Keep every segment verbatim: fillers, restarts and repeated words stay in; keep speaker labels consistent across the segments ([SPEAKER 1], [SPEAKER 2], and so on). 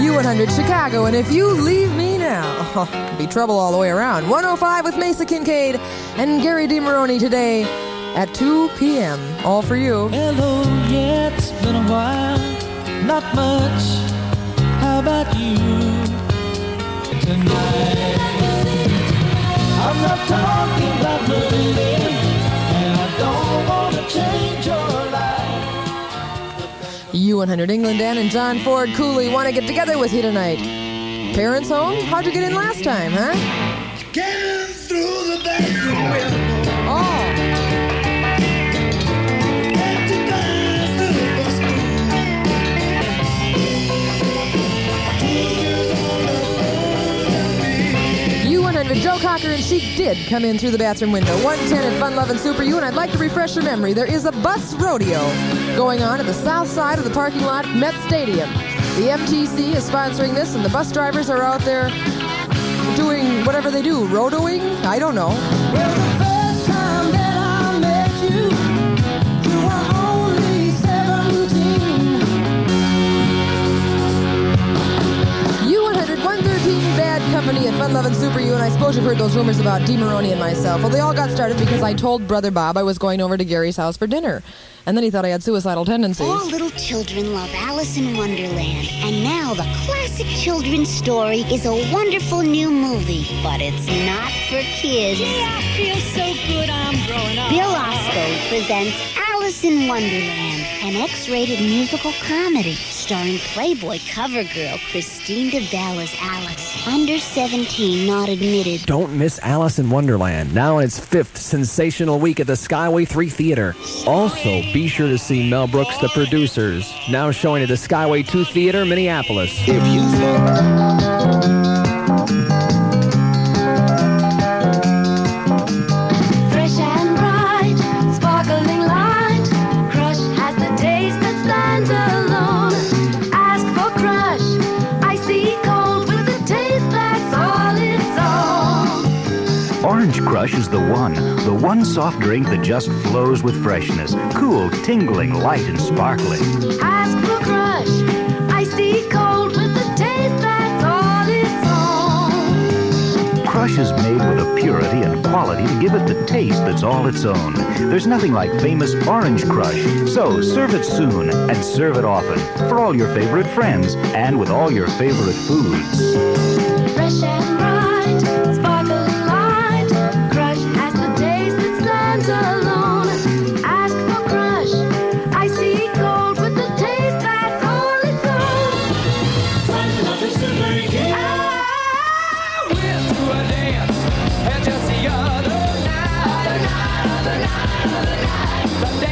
[SPEAKER 1] U one hundred Chicago, and if you leave me now, oh, be trouble all the way around. one oh five with Mesa Kincaid and Gary DeMaroni today at two p.m. All for you.
[SPEAKER 2] Hello, yeah, it's been a while. Not much. How about you tonight? I'm not talking about moving, and I don't want to change your life.
[SPEAKER 1] U one hundred England Dan and John Ford Cooley want to get together with you tonight. Parents home? How'd you get in last time, huh?
[SPEAKER 2] Getting through the bedroom window.
[SPEAKER 1] Oh. U one hundred Joe Cocker and Chic did come in through the bathroom window. one ten at Fun Lovin' Super U, and I'd like to refresh your memory. There is a bus rodeo going on at the south side of the parking lot at Met Stadium. The M T C is sponsoring this, and the bus drivers are out there doing whatever they do. Rotoing? I don't know.
[SPEAKER 2] Well, the first time that I met you, you were only seventeen.
[SPEAKER 1] U one hundred one thirteen Bad Company at Fun Lovin' Super U, and I suppose you've heard those rumors about DeMaroni and myself. Well, they all got started because I told Brother Bob I was going over to Gary's house for dinner. And then he thought I had suicidal tendencies.
[SPEAKER 3] All little children love Alice in Wonderland. And now the classic children's story is a wonderful new movie. But it's not for kids.
[SPEAKER 4] Gee, I feel so good I'm growing up.
[SPEAKER 3] Bill Osco presents Alice in Wonderland, an X-rated musical comedy starring Playboy cover girl Christine DeVille as Alice. Under seventeen, not admitted.
[SPEAKER 5] Don't miss Alice in Wonderland, now in its fifth sensational week at the Skyway three Theater. Also, be sure to see Mel Brooks, The Producers, now showing at the Skyway two Theater, Minneapolis.
[SPEAKER 2] If you
[SPEAKER 6] Fresh and bright, sparkling light. Crush has the taste that stands alone. Ask for Crush, icy cold with a taste that's all its own.
[SPEAKER 7] Orange Crush is the one, the one soft drink that just flows with freshness. Cool, tingling, light, and sparkling.
[SPEAKER 6] Ask for Crush, icy cold with a taste that's all its own.
[SPEAKER 7] Crush is made with a purity and quality to give it the taste that's all its own. There's nothing like famous Orange Crush. So serve it soon and serve it often for all your favorite friends and with all your favorite foods.
[SPEAKER 6] Fresh and bright, sparkling light. Crush has the taste that stands alone. Ask for Crush, icy cold with the taste that's all its own.
[SPEAKER 2] Fun Lovin' Super U. I went to a dance, and just the other night, other night, other night, other night, the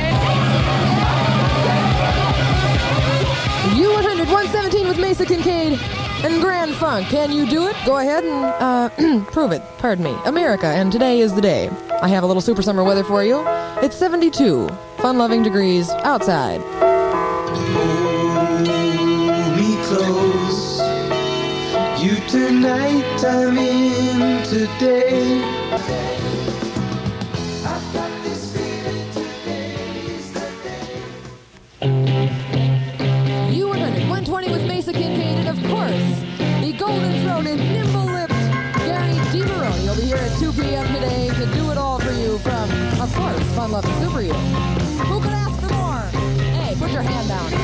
[SPEAKER 2] dance.
[SPEAKER 1] U one hundred one seventeen with Mesa Kincaid and Grand Funk. Can you do it? Go ahead and uh, prove it. Pardon me. America, and today is the day. I have a little super summer weather for you. It's seventy-two fun-loving degrees outside.
[SPEAKER 2] Hold me close. You turn nighttime into day. I've got this feeling today's the day.
[SPEAKER 1] U one hundred one twenty with Mesa Kincaid, and of course, the golden-throated, nimble-lipped Gary DeMaroni will be here at two p.m. today to do it all for you from, of course, Fun Lovin' Super U. Who could ask for more? Hey, put your hand down.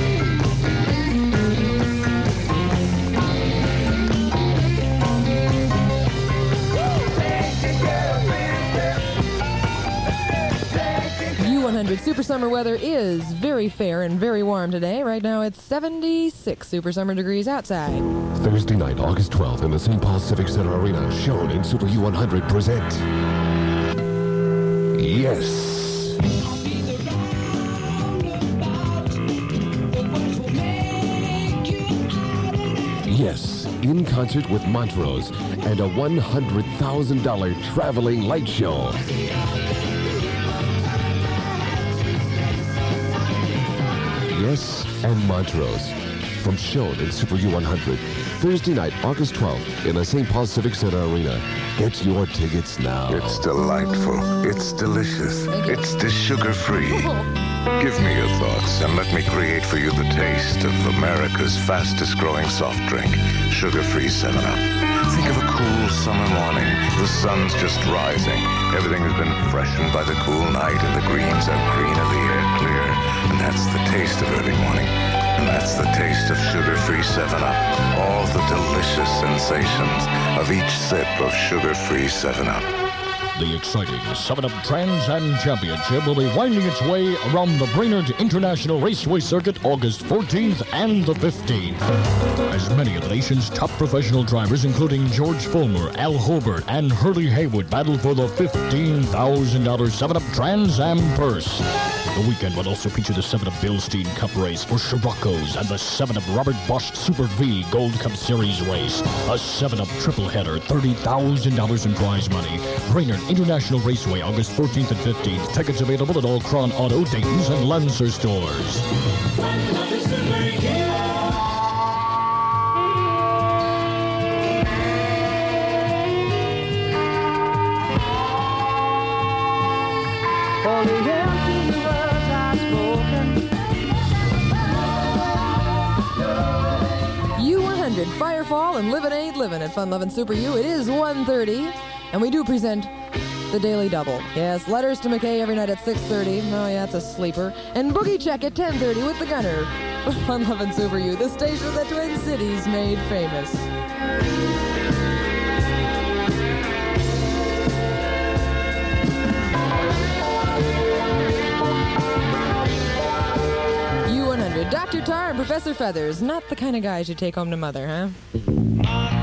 [SPEAKER 1] U one hundred Super Summer weather is very fair and very warm today. Right now it's seventy-six Super Summer degrees outside.
[SPEAKER 8] Thursday night, August twelfth, in the Saint Paul Civic Center Arena, Shown and Super U one hundred present Yes. Yes, in concert with Montrose and a one hundred thousand dollars traveling light show. Yes, and Montrose from Shown in Super U one hundred. Thursday night, August twelfth, in the Saint Paul Civic Center Arena. Get your tickets now.
[SPEAKER 9] It's delightful. It's delicious. It's the sugar-free. Give me your thoughts and let me create for you the taste of America's fastest growing soft drink, sugar-free seven up. Think of a cool summer morning. The sun's just rising. Everything has been freshened by the cool night and the greens are green and the air clear. And that's the taste of early morning. And that's the taste of sugar-free seven up. All the delicious sensations of each sip of sugar-free seven up.
[SPEAKER 10] The exciting seven up Trans Am Championship will be winding its way around the Brainerd International Raceway Circuit August fourteenth and the fifteenth. As many of the nation's top professional drivers, including George Fulmer, Al Holbert, and Hurley Haywood, battle for the fifteen thousand dollars seven up Trans Am purse. The weekend will also feature the seven up Bilstein Cup race for Scirocco's and the seven up Robert Bosch Super V Gold Cup Series race. A seven up triple header, thirty thousand dollars in prize money. Brainerd International Raceway, August fourteenth and fifteenth. Tickets available at all Cron Auto, Dayton's, and Lancer stores.
[SPEAKER 1] U one hundred, Firefall, and Livin' Ain't Livin' at Fun Lovin' Super U. It is one thirty, and we do present the Daily Double. Yes, Letters to McKay every night at six thirty. Oh, yeah, it's a sleeper. And Boogie Check at ten thirty with the Gunner. Fun Lovin' Super U, the station that Twin Cities made famous. U one hundred, Doctor Tar and Professor Feathers. Not the kind of guys you take home to mother, huh?